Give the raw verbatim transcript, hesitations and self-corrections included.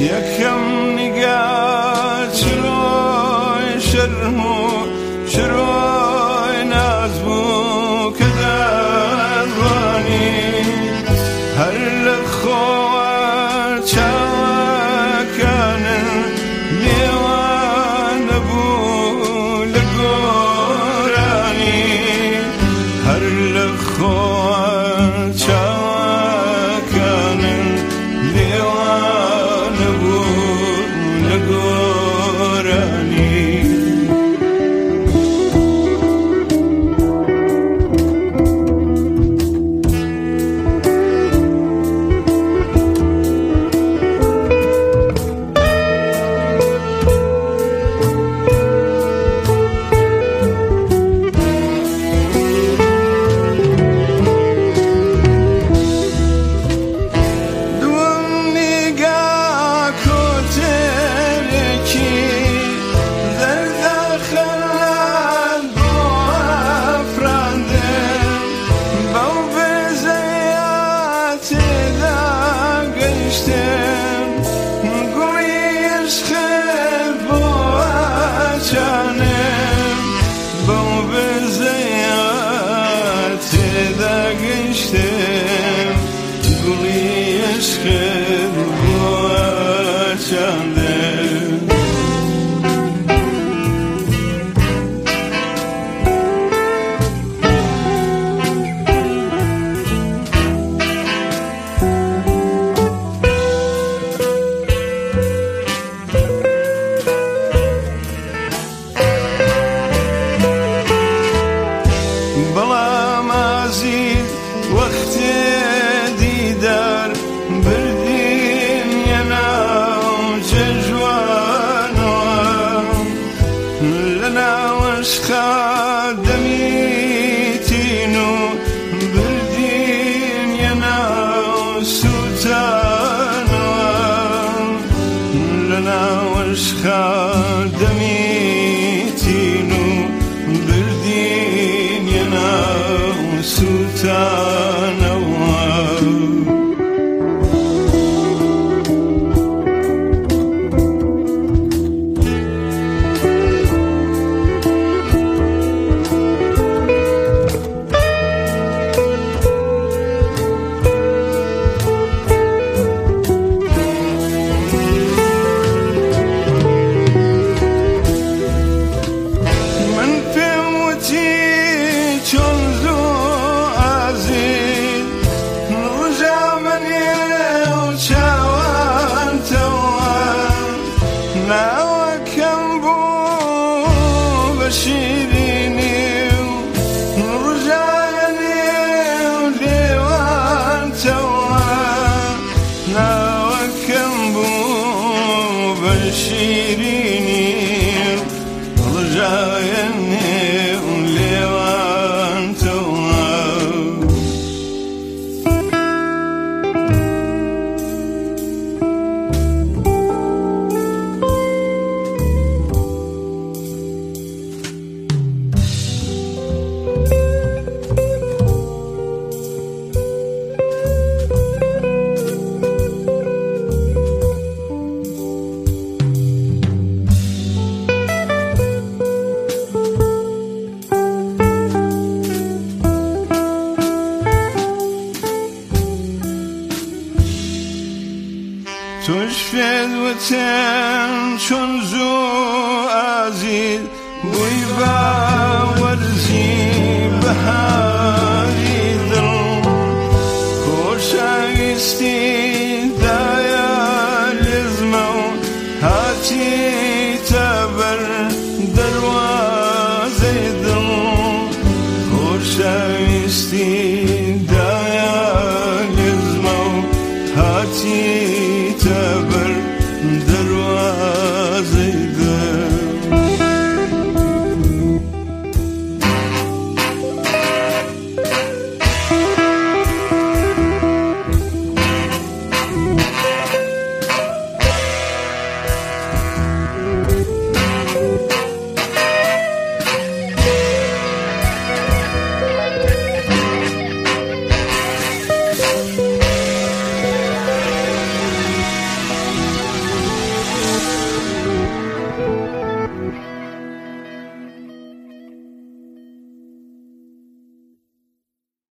یەکەم نیگات چرۆی شەرم و چرۆی ناز بوو کە دەڕوانی هەر لە خۆوە چاوەکانن لێوان نەبوو لە گۆرانی هەر لە خۆوە چاوەکانن لێوان نەبوو لە گۆرانی بەڵام ئازیز وەختێ دیدار بردین یە ناو جەژوانەوە لە ناوەشقا دەمیتین و بردین یە ناو سوتانەوە لە ناوەشقا دەمیتین و بردین یە ناو سوتانەوە ناوەکەم بوو بە شیرینی و ڕژایەنی و لێوانتەوە ناوەکەم بوو بە شیرینی و ڕژایەنی و لێوانتەوە توش فێت وتێن چۆن زوو ئازیز بووی بە وەرزی بەهار